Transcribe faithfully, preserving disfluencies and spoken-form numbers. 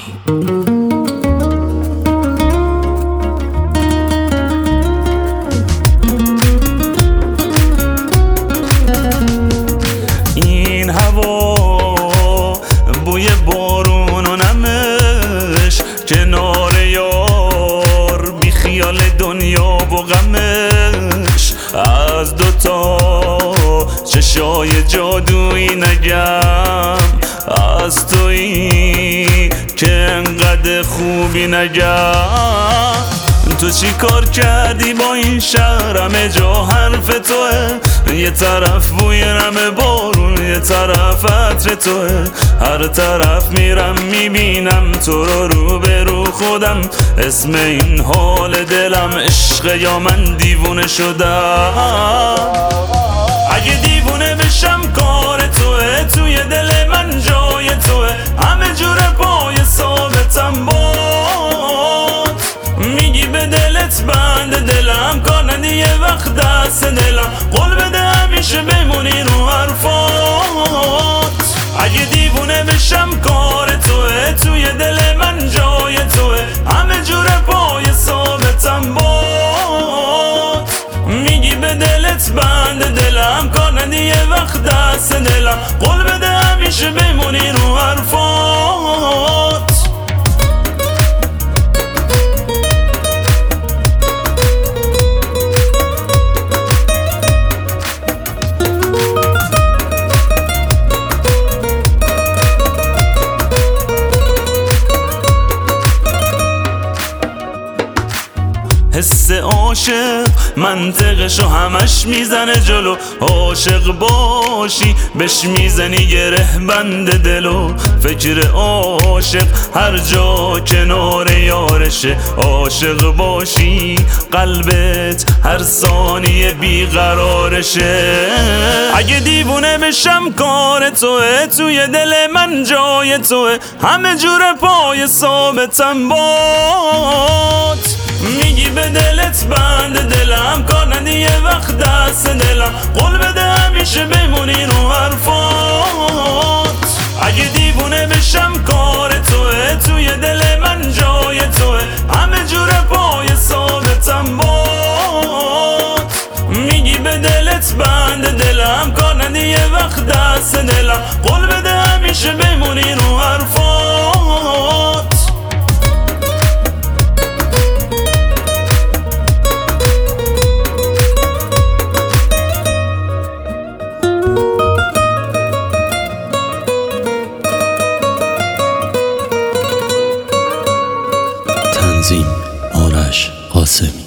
این هوا بوی بارون و نمش، کنار یار بی خیال دنیا و غمش. از دوتا چشای جادویی نگم، از تویی که انقدر خوبی نگم. تو چی کار کردی با این شهر؟ همه جا حرف توه، یه طرف بوی نم بارون، یه طرف عطر توه. هر طرف میرم میبینم تو رو رو به رو خودم. اسم این حال دلم عشق یا من دیوونه شدم؟ اگه دیوونه بشم کار توه، توی دل من جای توه. همه جور پای ثابتم باد، میگی به دلت بند دلم، کار ندی یه وقت دست دلم. قول بده همیشه بمونی رو حرفات. اگه دیوونه بشم کار توه، توی دل من جای توه. همه جور پای ثابتم باد، میگی به دلت بند دلم، کار ندی یه وقت دست دلم. قول بده همیشه بمونی رو حرفات. حس عاشق منطقشو همش میزنه جلو. عاشق باشی بش میزنی گره بند دلو. فکر عاشق هر جا کنار یارشه. عاشق باشی قلبت هر ثانیه بیقرارشه. اگه دیوونه بشم کار توه، توی دل من جای توه. همه جور پای ثابتم باد، میگی به دلت بند دلم، کار ندی یه وقت دست دلم. قول بده همیشه بمونی رو حرفات. اگه دیوونه بشم کار توه، توی دل من جای توه. همه جور پای ثابتم باد، میگی به دلت بند دلم، کار ندی یه وقت دست دلم. قول بده همیشه بمونی رو حرفات. تنظیم آرش قاسمی.